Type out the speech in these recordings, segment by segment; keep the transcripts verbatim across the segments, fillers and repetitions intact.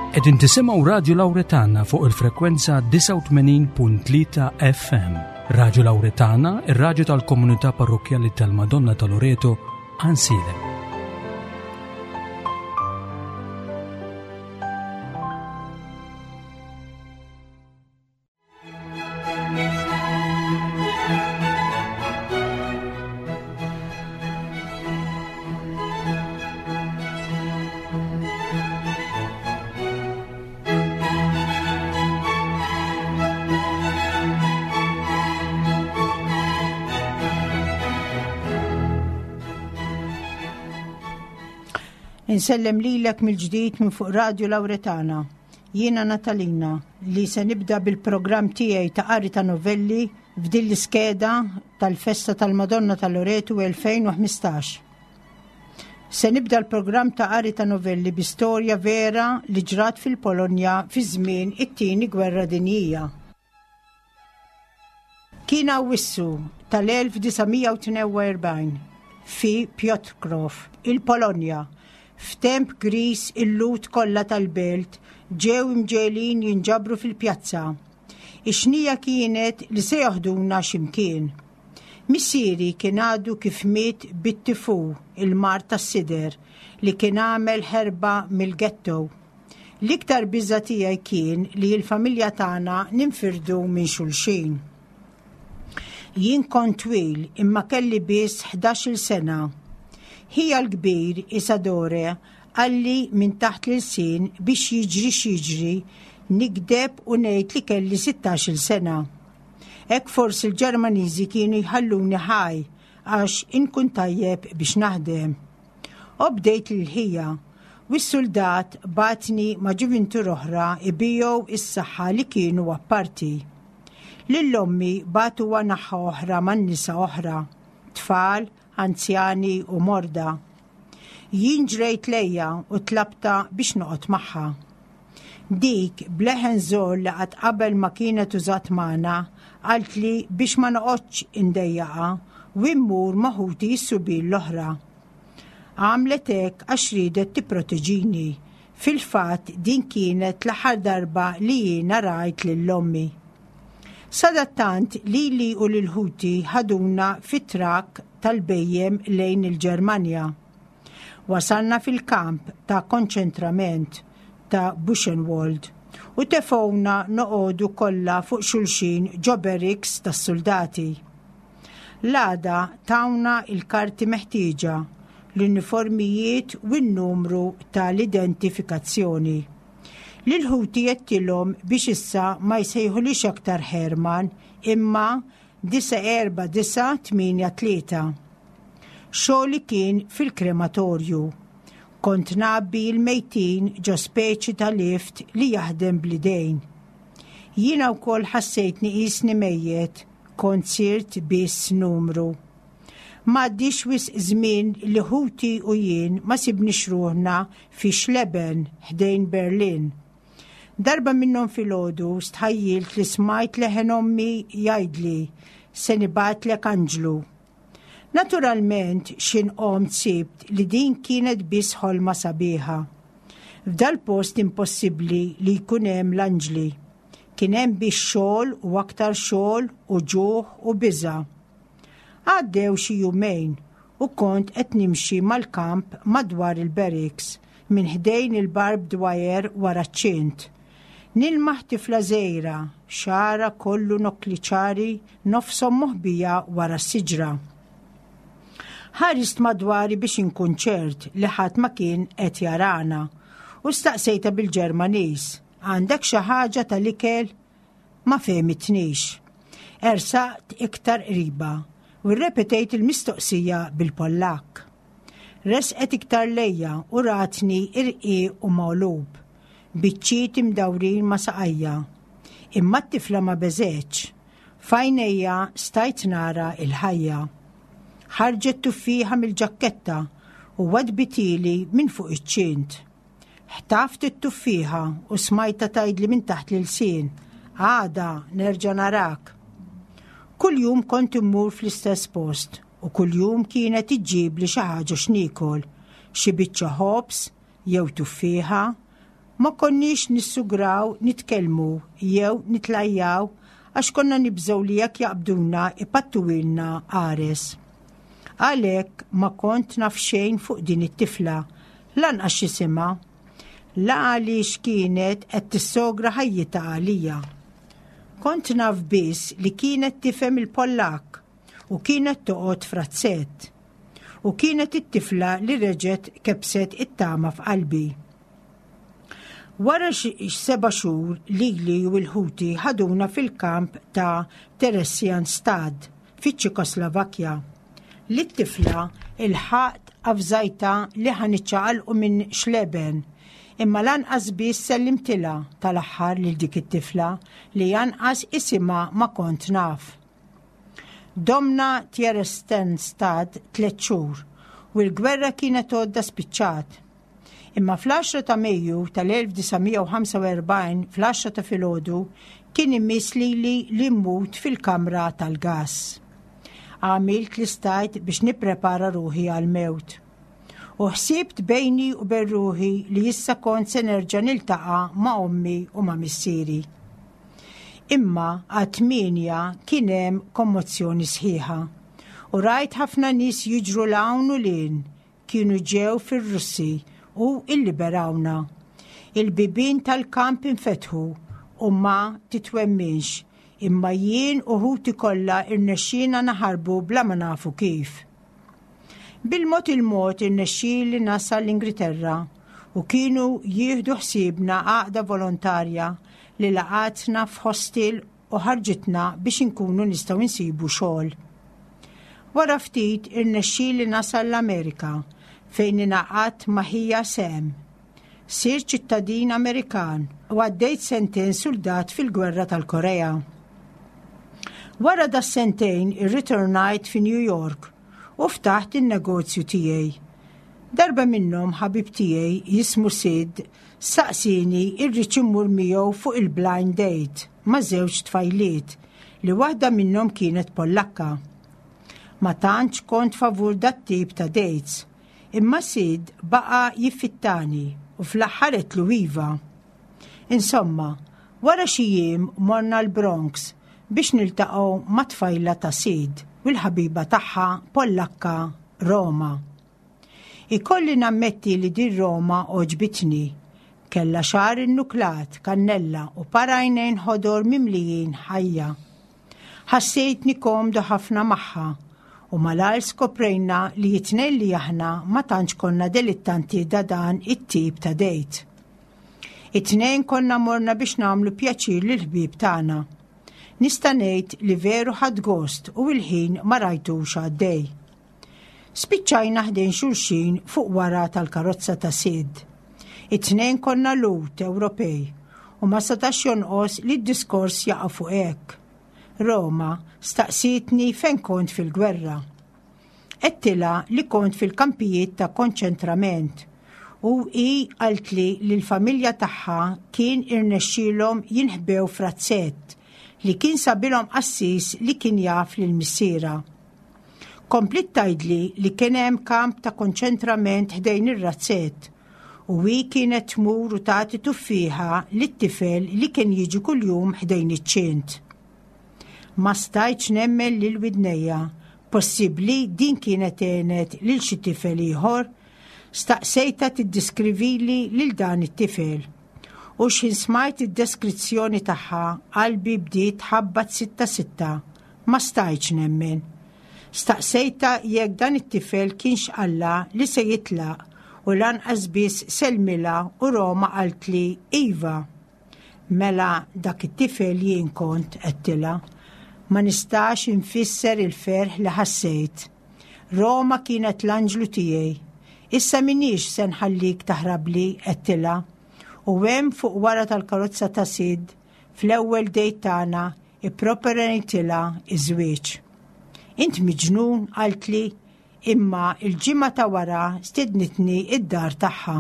Qegħdin tisimgħu Radio Lawretana fuq il-frekwenza tisa u tmenin punt tlieta F M. Radio Lawretana, ir-radju tal-Komunità Parrokjali tal-Madonna ta' Loreto, Ansile. Insellem lilek mill-ġdid minn fuq Radio Lawretana. Jiena Natalina li se nibda bil-programm tiegħi ta' qari ta' novelli f'din l-iskeda tal-Festa tal-Madonna ta' Loreto elfejn u ħmistax. Se nibda l-programm ta' qari ta' novelli bi storja vera li ġrat fil-Polonja fi żmien it-tieni Gwerra Dinjija. Kien Awwissu tal-elf tisa' u tnejn u erbgħin fi Piotrków, il-Polonja. F'temp gris il-lut kollha tal-belt ġew imġelin jinġabru fil-pjazza. Ix-xnija kienet li se joħduna x'imkien. Missieri kien għadu kif miet bit-tifu il-mar tas-sider li kien għamel ħerba mill-ghetto. L-iktar biża' tiegħi kien li l-familja tagħna ninfirdu minn xulxin. Jien kont twil imma kelli biss ħdax-il sena. Hija l-kbir Isadore għalli minn taħt l-sin biex jiġri xiġri nikdeb u ngħid li kelli sittax-il sena. Hekk forsi l-Ġermaniżi kienu jħalluni ħaj għax inkun tajjeb biex naħdem. U bdejt l-ħija u s-soldat batni ma' ġuventur oħra ibijow is-saħħa li kienu apparti. Lill-ommi batu naħa oħra man nisa oħra, tfal, anzjani u morda. Jien ġrejt lejja u tlabta biex noqgħod magħha. Dik bleħen żgħar li qatt qabel ma kienet użat magħna qalt li biex ma noqgħodx indejjaqa u mmur maħuti s-subil l-oħra. Għamlet hekk għax ridet tipproteġini. Fil-fatt din kienet l-aħħar darba li jiena rajt lill-ommi. Sadattant Lili u l-Ħuti ħaduna fit-trak tal-bejjem lejn il-Ġermanja. Wasalna fil-kamp ta' konċentrament ta' Buchenwald u tefowna noqogħdu kollha fuq xulxin ġo barracks tas-soldati. L-għada tawna il-karti meħtieġa, l-uniformijiet u n-numru tal-identifikazzjoni. Lil-Ħuti jettilhom biex issa ma jsejħulix aktar Herman imma disa erba disa tminja tlieta. Xogħli kien fil-krematorju. Kont nabbi l-mejtin ġo speċi ta' lift li jaħdem blidejn. Jiena wkoll ħassejtni qisni mejjed, kont sirt biss numru. M'għaddix wisq żmien li Ħuti u jien ma sibniex ruħna fi Schleben ħdejn Berlin. Darba minnhom filgħodu stħajjilt li smajt leħen ommi jgħidli se nibatlek Anġlu. Naturalment x'inqomt sibt li din kienet biss ħolma sabiħa. F'dal post impossibbli li jkun hemm l-anġli. Kien hemm biex xogħol u aktar xogħol u ġuħ u biża'. Għaddew xi jumejn u kont qed nimxi mal-kamp madwar il-barracks minn ħdejn il-barbed wire wara ċ-ċint. Nilmaħ tifla żgħira, xara kollu nokliċari nofshom moħbija wara s-siġra. Ħarist madwari biex inkun ċert li ħadd ma kien qed jarana u staqsejta bil-Ġermaniż, għandek xi ħaġa tal-ikel? Ma fehmitniex. Ersaqt iktar qriba u rrepetejt il-mistoqsija bil-Pollak. Resqet iktar lejja u ratni irqi u mawlub. Biċċiet imdawrin ma saqajja. Imma t-tifla ma beżetx. Fajnejja stajt nara il-ħajja. Ħarġet tuffiħa mill-ġakketta u wadbitili minn fuq iċ-ċint. Ħtaft it-tuffiħa u smajta tgħidli minn taħt l-sin. Għada nerġa' narak. Kull jum kont immur fl-istess post u kull jum kienet iġġib li xi ħaġa x'niekol, xi biċċa ħobs jew tuffiħa Ma konniex nissugraw, nitkelmu, jew nitlajjaw, għax konna nibżaw li jekk jaqbduna ipattuwilna għares. Għalek ma kont naf xejn fuq din it-tifla, lanqas xisima, la għaliex kienet qed tissogra ħajjita għalija. Kont naf biss li kienet tifhem il-Pollak u kienet toqgħod frazzett u kienet it-tifla li reġgħet kebset it-tama f'qalbi. Wara seba' xhur lili u l-Ħuti ħaduna fil-kamp ta' Theresienstadt fiċ-Ċekoslovakkja. Li t-tifla il-ħaqt avżajta li ħaniċċaqalqu minn xleben, imma lanqas biss sellimtila tal-aħħar lil dik it-tifla li janqas isimha ma kont naf. Domna Theresienstadt tliet xhur u l-gwerra kienet għodda spiċċat. Imma fl-għaxra ta' Mejju tal-elf tisa' ħamsa u erbgħin fl-għaxra ta' filgħodu kien immiss lili li mmut fil-kamra tal-gass. Għamilt li stajt biex nipprepara ruħi għal-mewt. U ħsibt bejni u bejn ruħi li issa kont se nerġa' niltaqa' ma' ommi u ma' missieri. Imma għat-tminja kien hemm kommozzjoni sħiħa u rajt ħafna nies jiġru l-hawn u lin kienu ġew fir-Russi u illiberawna. Il-bibien tal-kamp infetħu u ma titwemminx, imma jien u Ħuti kollha irnexxina naħarbu bla ma nafu kif. Bil-mod il-mod irnexxieli nasal l-Ingilterra u kienu jieħdu ħsiebna għaqda volontarja li laqatna f'hostel u ħarġitna biex inkunu nistgħu insibu xogħol. Wara ftit irnexxieli nasal l-Amerika fejn ingħaqadt ma' Hija Sam. Sir ċittadin Amerikan u għaddejt sentejn soldat fil-gwerra tal-Korea. Wara da sentejn irritornajt fi New York u ftaħt in-negozju tiegħi. Darba minnhom ħabib tiegħi jismu Sid saqsini irrid immur miegħu fuq il-blind date ma' żewġ tfajliet li waħda minnhom kienet Pollakka. Ma tantx kont favur dat-tip ta' dates. Imma Sid baqa jiffittani u fl-aħħar qedlu iva. Insomma, wara xi jiem morna l-Bronx biex niltaqgħu ma' tfajla ta' Sid u l-ħabiba tagħha Pollakka Roma. Ikolli nammetti li din Roma oġbitni. Kella xar innuklat, kannella u parajnejn ħodor mimlijin ħajja. Ħassejtni komdu ħafna magħha. U malal skoprejna li jitnej li aħna ma tantx konna delittanti da dan it-tip ta' dejt. It-tnejn konna morna biex namlu pjaċir lil ħbieb tagħna. Nista' ngħid li veru ħadd gost u l-ħin ma rajtux għaddej. Spiċċajna ħdejn xulxin fuq wara tal-karozza ta' Sid. It-tnejn konna lut Ewropej u ma setax jonqos li d-diskors jaqa' fuq hekk. Roma staqsitni fejn kont fil-gwerra. Qedtilha li kont fil-kampijiet ta' konċentrament u hi qaltli li l-familja tagħha kien irnexxielhom jinħbew frazzett li kien sabilhom qassis li kien jaf lil missiera. Komplit tgħidli li kien hemm kamp ta' konċentrament ħdejn ir-razzett u hi kienet tmur u tagħti tuffiħa lit-tifel li kien jiġi kuljum ħdejn iċ-ċint. Ma stajtx nemmen lil widnejja, possibbli din kienet għenet lil xi tifel ieħor, staqsejta tiddiskrivili lil dan it-tifel. U x'in smajt id-deskrizzjoni tagħha qalbi bdiet ħabbat sitta sitta, ma stajtx nemmen. Staqsejta jekk dan it-tifel kienx Alla li se jitlaq u lanqas biss selmila u Roma qaltli iva. Mela dak it-tifel jien kont qedtilha. Ma nistax infisser il-ferħ li ħassejt. Roma kienet l-anġlu tiegħi. Issa minix se nħallik taħrabli qedtilha. U hemm fuq wara tal-karozza ta' Sid fl-ewwel dejt tagħna ipproponejtilha iż-żwieġ. Int miġnun qaltli imma il-ġimgħa ta' wara stidnitni id-dar tagħha.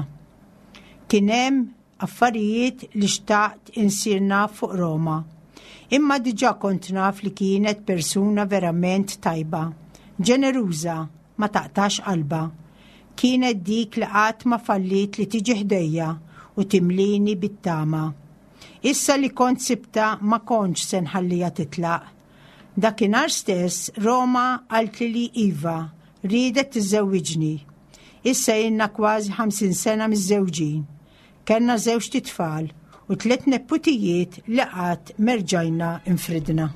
Kien hemm affarijiet li xtaqt insirna fuq Roma. Imma diġà kont naf li kienet persuna verament tajba, ġeneruża, ma taqtax qalba. Kienet dik li qatt ma fallit li tiġi ħdejja u timlini bit-tama. Issa li kont sibta ma kontx se nħallija titlaq. Dakinhar stess Roma għalt li iva, ridet tiżżewwiġni. Issa jenna kważi ħamsin sena miż-żewġin. Kellna żewġ titfal u tliet nepputijiet li qatt merġajna infridna.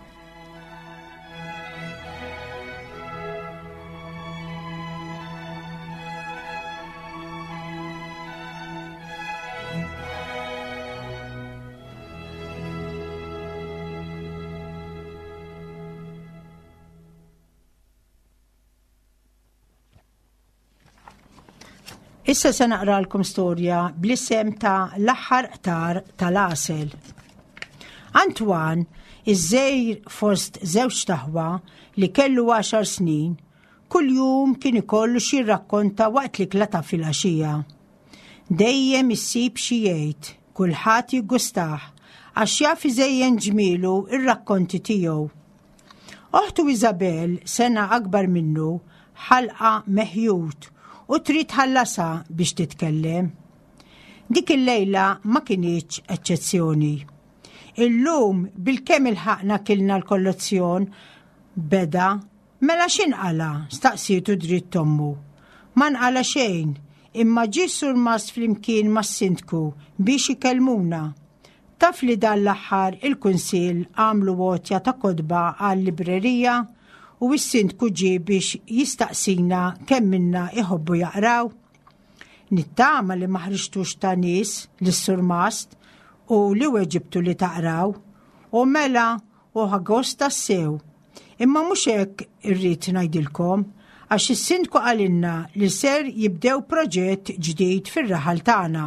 Issa se naqralkom storja bl-isem ta' l-aħħar qtar tal-għasel. Antoine, iż-żejr fost żewġ taħwa li kellu għaxar snin, kull jum kien ikollu xi rakkonta waqt li klata fil-għaxija. Dejjem issib xi jgħid, kulħadd jiggustah għax jaf iżejjen ġmielu ir-rakkonti tiegħu. Oħtu Isabel, sena akbar minnu, ħalqa meħjud u trid ħallasa biex titkellem. Dik il-lejla ma kienx eċċezzjoni. Illum bil-kemm ilħaqna kilna l-kollezzjon beda, mela x'inqala staqsietu dritt tommu. Ma nqala xejn, imma ġie surmas flimkien mas-sindku biex ikellmuna. Taf li dan l-aħħar il-kunsill għamlu votja ta' kodba għall-librerija u s-sindku ġie biex jistaqsina kemm minna iħobbu jaqraw. Nittama li maħriġtux ta' nies lis-surmast u li weġibtu li taqraw u mela u ħagost tassew. Imma mhux hekk irrid ngħidilkom għax is-sindku qalilna li ser jibdew proġett ġdid fir-raħal tagħna.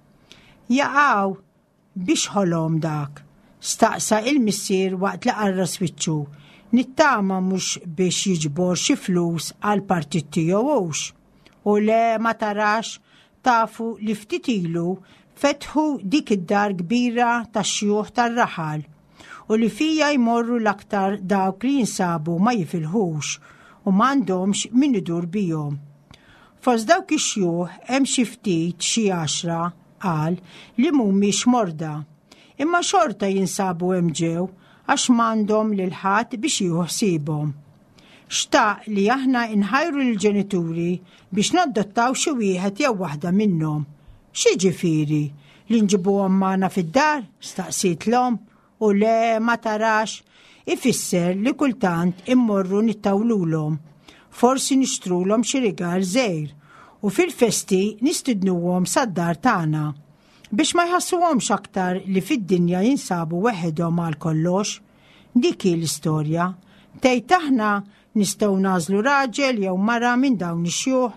Jaqgħu biex ħolhom dak, staqsa il-missier waqt li qarra swiċċu. Nittama mhux biex jiġbor xi flus għal partit tiegħu hux. U le ma tarax tafu li ftit ilu fetħu dik id-dar kbira tax-xjuħ tar-raħal u li fija jmorru l-aktar dawk li jinsabu ma jifilħux u m'għandhomx min idur bihom. Fost dawk ix-xjuħ hemm xi ftit xi għaxra qal li mhumiex morda, imma xorta jinsabu hemm ġew għax m'għandhom lil ħadd biex jieħu ħsiebhom. Xtaq li aħna inħajru l-ġenituri biex naddottaw xi wieħed jew waħda minnhom. Xi ġifieri li nġibuhom magħna fid-dar? Staqsitlhom u le ma tarax ifisser li kultant immorru nittawlulhom. Forsi nixtrulhom xi rigal żgħir u fil-festi nistidnuhom sad-dar tagħna biex ma jħassuhomx aktar li fid-dinja jinsabu weħedhom għal kollox. Dik hi l-istorja. Tgħid aħna nistgħu nażlu raġel jew mara minn dawn ix-xjuħ.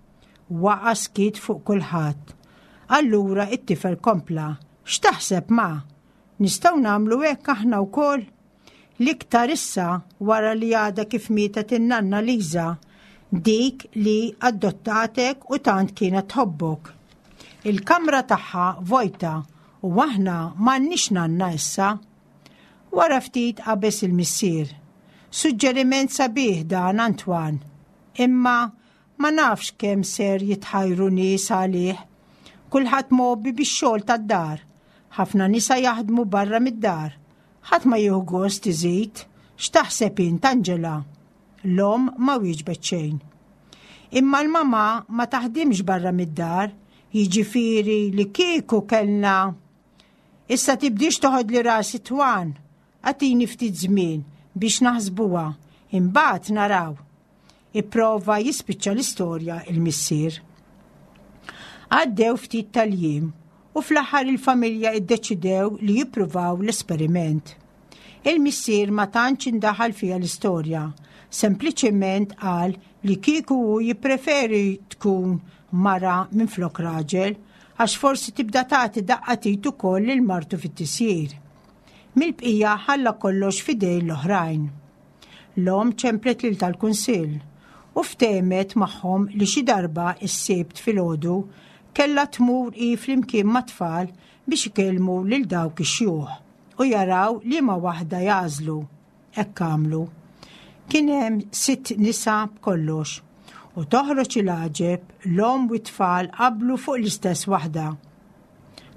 Waqa' skit fuq kulħadd. Allura it-tifel kompla. X'taħseb ma? Nistgħu nagħmlu hekk aħna wkoll? L-iktar issa wara li għadha kif mietet in-nanna Liża, dik li adottatek u tant kienet tħobbok. Il-kamra tagħha vojta u aħna m'għandniex nanna issa. Wara ftit qabeż il-missier. Suġġeriment sabiħ dan Antoine, imma ma nafx kemm ser jitħajru nies għalih. Kulħadd mobbi bix-xogħol tad-dar. Ħafna nisa jaħdmu barra mid-dar. Ħadd ma jieħu gost iżid. X'taħseb int Anġela? L-om ma wieġbet xejn. Imma l-mama ma taħdimx barra mid-dar. Jiġifieri li kieku kellna. Issa tibdix toħod li rasi twan, għatini ftit żmien biex naħsbuha, imbagħad naraw. Ipprova jispiċċa l-istorja il-missier. Għaddew ftit tal-jiem u fl-aħħar il-familja iddeċidew li jippruvaw l-esperiment. Il-missier ma tantx indaħal fiha l-istorja, sempliċement qal li kieku jippreferi tkun mara minn flok raġel, għax forsi tibda tagħti daqqatit ukoll lil martu fit-tisjir. Mill-bqija ħalla kollox fidej l-oħrajn. L-om ċemplet lil tal-kunsill u ftehmet magħhom li xi darba s-sebt filgħodu kellha tmur hi flimkien mat-tfal biex ikellmu lil dawk ix-xjuħ u jaraw liema waħda jażlu. Hekk għamlu. Kien hemm sitt nisa b'kollox. U toħroġ il-għaġeb l-om u t-tfal qablu fuq l-istess waħda.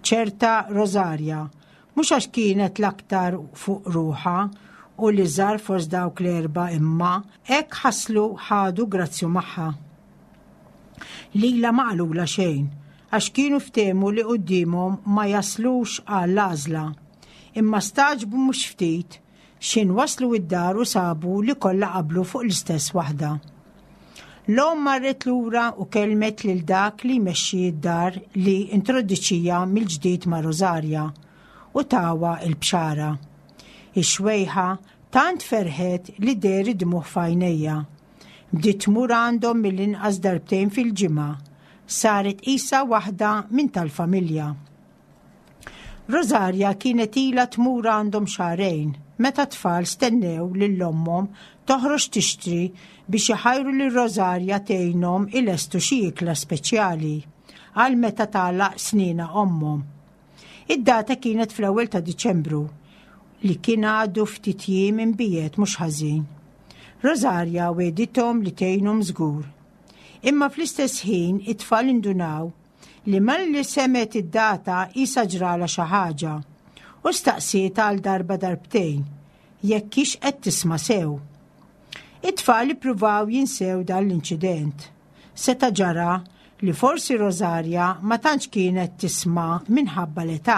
ċerta Rosaria, mhux għax kienet l-aktar fuq ruħa u li żar fost dawk l-erba' imma hekk ħaslu ħadu grazzju magħha. Lila ma qalula xejn għax kienu ftehmu li qudiemhom ma jaslux għall-għażla, imma staġbu mhux ftit x'in waslu id-dar u sabu li kollha qablu fuq l-istess waħda. L-om marret lura u kelmet lil dak li jmexxi d-dar li introduċija mill-ġdid ma' Rosaria u tawa il-bxara. Ix-xwejħa tant ferħet li deri dmuħ f'għajnejja. Bdiet tmur għandhom mill-inqas darbtejn fil-ġimgħa. Saret qisha waħda minn tal-familja. Rosaria kienet ilha tmur għandhom xahrejn, meta tfal stennew lil ommhom toħroġ tixtri biex iħajru lil Rosaria tgħinhom ilestu xi ikla speċjali għal meta tagħlaq snina ommhom. Id-data kienet fl-ewwel ta' Diċembru li kien għadu ftit jiem inbiet mhux ħażin. Rosaria wedithom li tgħinhom żgur. Imma fl-istess ħin it-tfal indunaw li malli semet id-data qisha ġrala xi ħaġa u staqsieta għal darba darbtejn jekk kiex qed tisma' sew. It-tfal ippruvaw jinsew dan l-inċident. Seta ġara li forsi Rosaria ma tantx kienet tisma' minħabba l-età.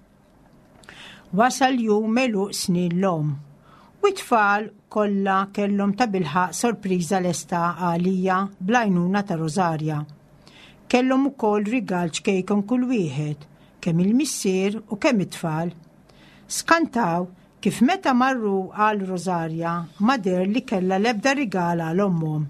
Wasal jum meluq snin l-om u t-tfal kollha kellhom ta' bilħaq sorpriża lesta għalija bl-għajnuna ta' Rosaria. Kellhom ukoll rigal ċkejkom kull wieħed, kemm il-missier u kemm it-tfal. Skantaw kif meta marru għal Rosaria ma der li kellha l-ebda rigala għal ommhom.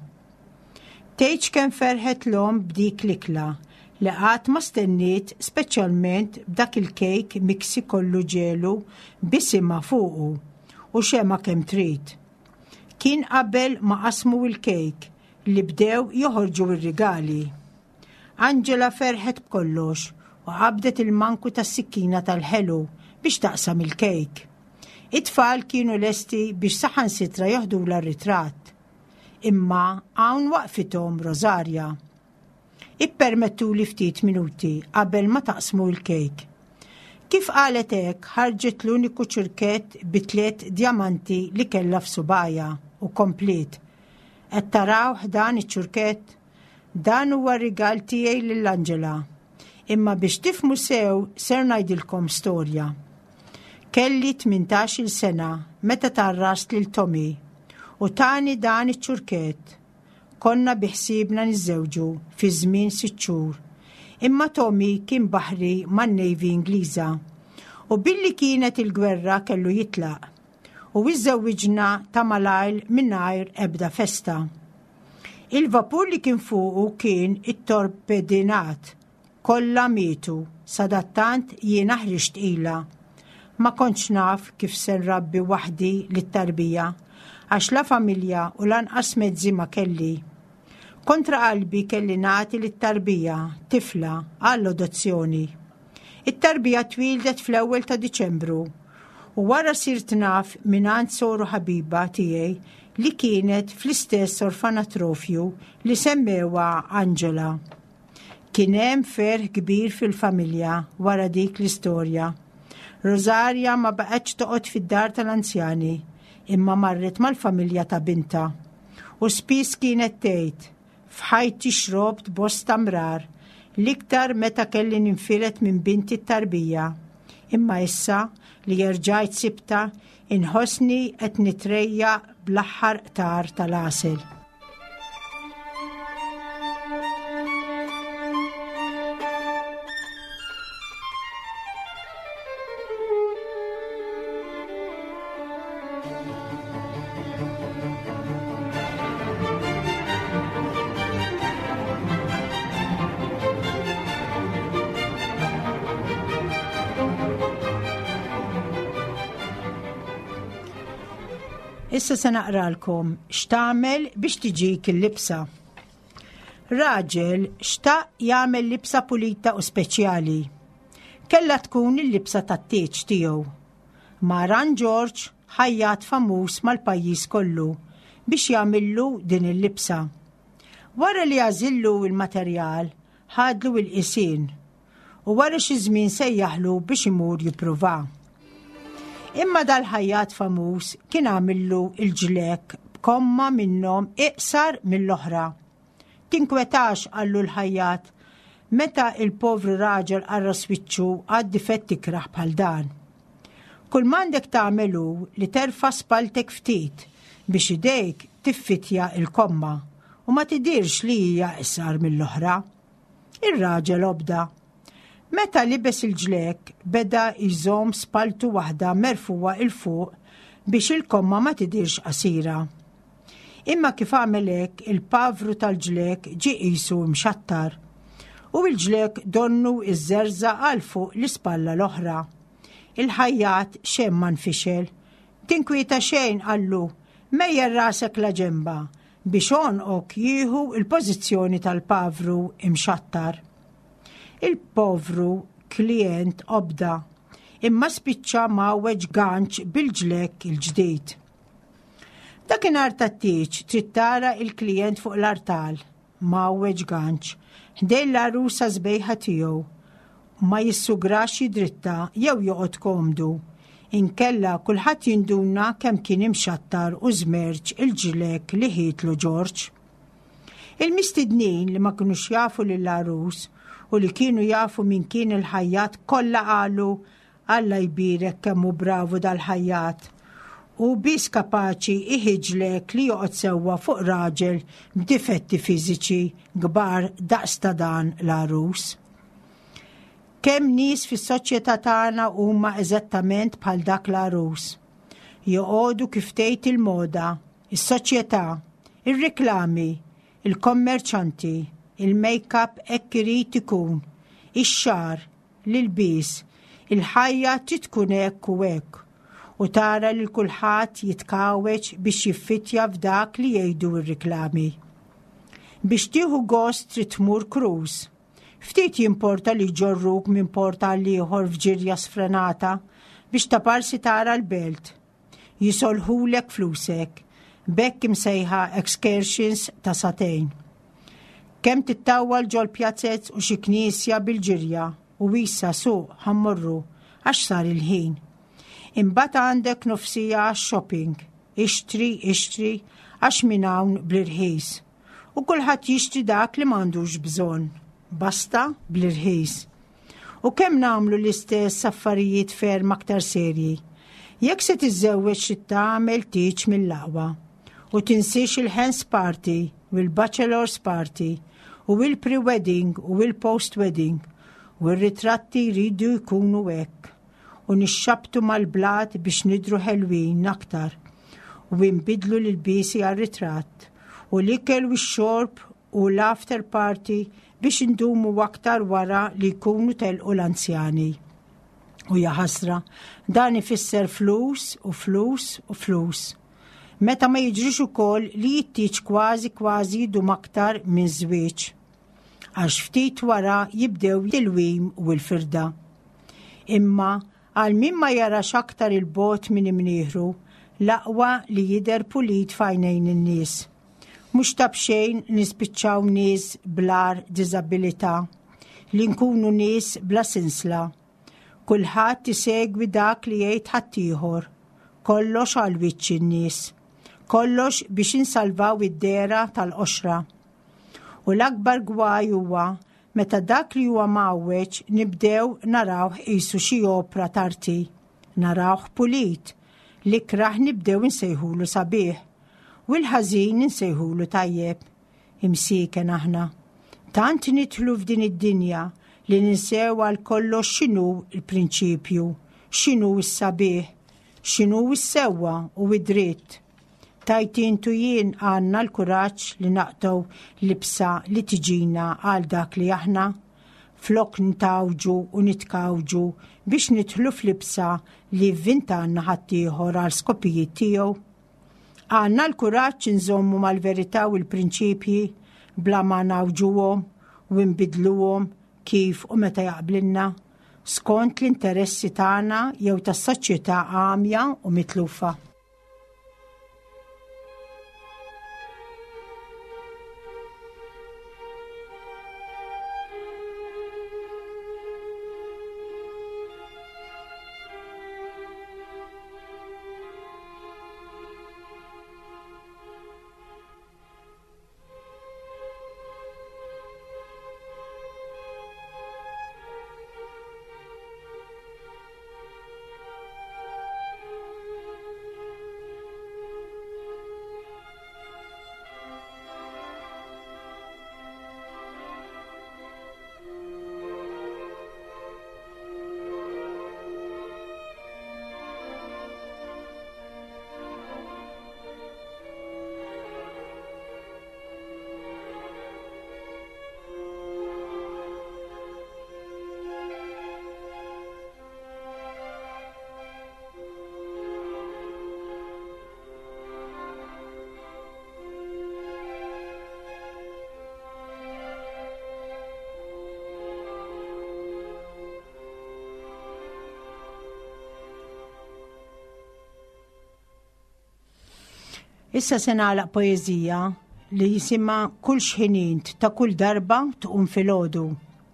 Tgħid kemm ferħet l-om b'dik l-ikla li qatt ma stenniet speċjalment b'dak il-kejk miksi kollu ġelu bisimha fuqu u xema kemm trid. Kien qabel ma qasmu l-kejk li bdew joħorġu r-rigali. Angela ferħet b'kollox u qabdet il-manku tas-sikkina tal-ħelu biex taqsam il-kejk. It-tfal kienu lesti biex saħansitra joħdula r-ritratt. Imma hawn waqfithom Rosaria. Ippermettu li ftit minuti qabel ma taqsmu l-kejk. Kif qalet hekk ħarġet l-uniku ċurkett bi tliet djamanti li kellha f'subajja u komplet. Qed taraw dan iċ-ċurkett? Dan huwa rigal tiegħi lil Angela. Imma biex tifmu sew ser ngħidilkom storja. Kelli tmintax-il sena meta tarrast lil Tommy u tani dan iċ-ċurkett. Konna biħsiebna niżżewġu fi żmien sitt xhur. Imma Tommy kien baħri man-Navy Ingliża u billi kienet il-gwerra kellu jitlaq u iżżewwiġna ta' malajr mingħajr ebda festa. Il-vapur li kien fuqu kien it-torpedinat. Kollha mietu, sadattant jiena ħriġt ilha. Ma kontx naf kif se nrabbi waħdi lit-tarbija għax la familja u lanqas mezzi ma kelli. Kontra qalbi kelli nagħti lit-tarbija tifla għall-adozzjoni. It-tarbija twildet fl-ewwel ta' Diċembru u wara sirt naf mingħand soru ħabiba tiegħi li kienet fl-istess orfanatrofju li semmewha Angela. Kien hemm ferħ kbir fil-familja wara dik l-istorja. Rosaria ma baqgħetx toqgħod fid-dar tal-anzjani imma marret mal-familja ta' binta. U spiss kienet tgħid f'ħajti xrobt bosta mrar l-iktar meta kelli ninfilet minn binti t-tarbija. Imma issa li jerġajt sibta inħossni qed nitrejja bl-aħħar qtar tal-għasel. Issa se naqralkom x'tagħmel biex tiġik il-libsa. Raġel xtaq jagħmel libsa pulita u speċjali. Kellha tkun il-libsa tat-tieġ tiegħu. Maran George ħajjat famuż mal-pajjiż kollu biex jagħmillu din il-libsa. Wara li għażillu il-materjal ħadlu il-qisien u wara xi żmien sejjaħlu biex imur jippruva. Imma dal-ħajjat famuż kien għamillu il-ġlek b'komma minnhom iqsar mill-oħra. Tinkwetax għallu l-ħajjat meta il-povru raġel qarra swiċċu għad difetti kraħ bħal dan. Kull m'għandek tagħmelu li terfa' spaltek ftit biex idejk tiffitja il-komma u ma tidirx li hija iqsar mill-oħra. Ir-raġel obda. Meta libes il-ġlek beda jżomm spaltu waħda merfuwa il-fuq biex il-komma ma tidirx qasira. Imma kif għamel hekk il-pavru tal-ġlek ġie qisu mxattar u l-ġlek donnu iż-żerża għal fuq l-ispalla l-oħra. Il-ħajjat xejn ma nfixel. Tinkwieta xejn qallu mejjer rasek la ġemba biex onqok jieħu il-pożizzjoni tal-pavru imxattar. Il-povru klient obda imma spiċċa mawweġ ganċ bil-ġlek il-ġdid. Dakinhar tat-tieġ trid tara il-klient fuq l-artal mawweġ ganċ ħdejn l-arusa sbejħa tiegħu ma jissugrax dritta jew joqgħod komdu. Inkella kulħadd jinduna kemm kien imxattar u żmerġ il-ġlek li ħietlu George. Il-mistednin li ma kinux jafu lill-arus u li kienu jafu min kien il-ħajjat kollha qalu Alla jbirek kemm hu bravu dal-ħajjat u bis kapaċi iħiġlek li joqgħod sewwa fuq raġel b'difetti fiżiċi kbar daqs ta' dan l-arus. Kemm nies fis-soċjetà tagħna huma eżattament bħal dak l-arus. Joqogħdu kif tgħid il-moda, is-soċjetà, ir-riklami, il-kommerċanti, il-make-up hekk irid ikun, ix-xahar, l-ilbies, il-ħajja trid tkun hekk u hekk u tara li kulħadd jitkawweġ biex jiffittja f'dak li jgħidu r-riklami. Biex tieħu gost trid tmur kruż. Ftit jimporta li jġorruk minn porta għal ieħor f'ġirja sfrenata biex taparsi tara l-belt. Jisolħulek flusek, bekk imsejħa excursions ta' satejn. Kemm tittawwal ġol pjazzett u xi knisja bil-ġirja u issa suq ħammorru għax sar il-ħin. Imbagħad għandek nofsija għax-shopping, ixtri ixtri għax minn hawn bl-irħis. U kulħadd jixtri dak li m'għandux bżonn, basta bl-irħis. U kemm nagħmlu l-istess affarijiet ferm aktar serji. Jekk se tiżżewweġ xi tagħmel tiġ mill-aqwa u tinsiex il-hands party u l-bachelor's party u il-pre-wedding u il-post-wedding u r-ritratti jridu jkunu hekk u nixxabtu mal-blad biex nidru ħelwin aktar u nbidlu l-ilbiesi għal-ritratt u l-ikel u x-xorb u l-after party biex indumu aktar wara li jkunu telqu l-anzjani. U jaħasra, dan ifisser flus u flus u flus. Meta ma jiġrix ukoll li jittiġ kważi kważi jidum aktar minn żwieġ. Għax ftit wara jibdew il-wim u l-firda. Imma għal min ma jarax aktar il-bot minn imnieħru, l-aqwa li jidher pulit f'għajnejn in-nies. Mhux ta' bxejn nispiċċaw nies blar diżabilità, li nkunu nies bla sinsla. Kulħadd isegwi dak li jgħid ħaddieħor, kollox għal wiċċ in-nies, kollox biex insalvaw id-dera tal-qoxra. U l-akbar gwaj huwa meta dak li huwa mawweġ nibdew narawh qisu xi opra tarti, narawh pulit, li kraħ nibdew insejħulu sabiħ, u l-ħażin insejħulu tajjeb. Imsiken aħna. Tant nidħlu f'din id-dinja li ninsew għal kollox x'inhu l-prinċipju, x'inhu s-sabiħ, x'inhu s-sewwa u id-dritt. Tajtintu jien għandna l-kuraġġ li naqtaw libsa li tiġina għal dak li aħna, flok ntawġu u nitkawġu biex nidħlu f'libsa li vvintanna ħaddieħor għal skopijiet tiegħu. Għandna l-kuraġġ nżommu mal-verità u l-prinċipji bla ma nawġuhom u nbidluhom kif u meta jaqblilna skont l-interessi tagħna jew tas-soċjetà għamja u mitlufa. Issa se nagħlaq poeżija li jisimha Kull xħinint ta' kull darba tqum filgħodu.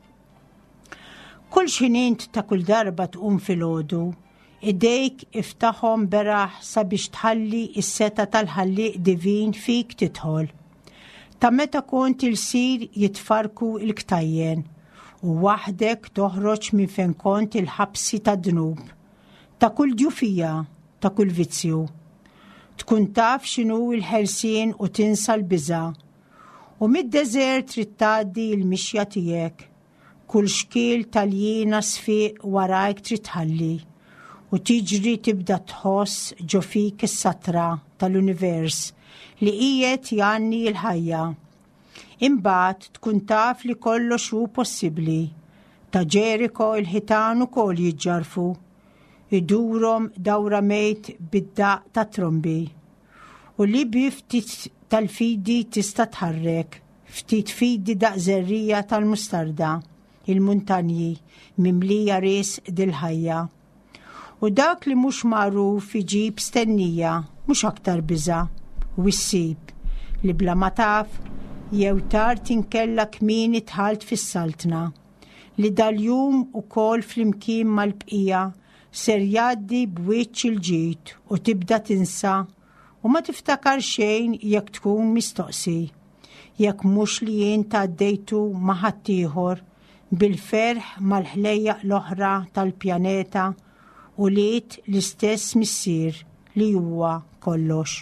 Kull xħinint ta' kull darba tqum filgħodu, idejk iftaħhom beraħ sabiex tħalli is-seta tal-ħalliq divin fik tidħol. Ta' meta kont il-sir jitfarku il-ktajjen u waħdek toħroġ minn fejn kont il-ħabsi ta' dnub, ta' kull djufija, ta' kull vizzju. Tkun taf x'inhu l-ħelsien u tinsa l-biża' u mid-deżert trid tgħaddi l-mixja tiegħek. Kull xkiel tal-jiena sfiq warajk trid tħalli u tiġri tibda tħoss ġo fik is-satra tal-univers li qiegħed jgħanni l-ħajja. Imbagħad tkun taf li kollox hu possibbli. Ta' Ġeriko il-ħitan ukoll jiġġarfu, idurhom dawra mejt bid-daq ta' trombi. U li bi ftit tal-fidi tista' tħarrek, ftit fidi daq żerrija tal-mustarda, il-muntanji mimlija ris dil-ħajja. U dak li mhux magħruf iġib stennija, mhux aktar biża' u issib li bla ma taf jew tard inkella kmieni tħalt fis-saltna li dal-jum ukoll flimkien mal-bqija ser jgħaddi b'wiċċ il-ġid u tibda tinsa u ma tiftakar xejn jekk tkun mistoqsi jekk mhux li jien tgħaddejtu ma' ħadd ieħor bil-ferħ mal-ħlejjaq l-oħra tal-pjaneta u liet l-istess missier li huwa kollox.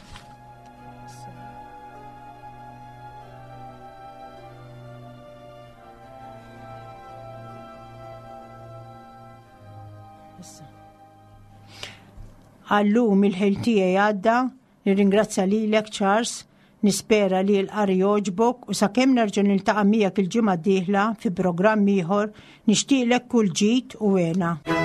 Għallum il-ħil tiegħi għadda, nirringrazzja lilek Charles, nispera li l-qari jogħġbok u sakemm nerġa' niltaqa' miegħek il-ġimgħa d-dieħla fi programm ieħor nixtieqlek kull ġid u għena.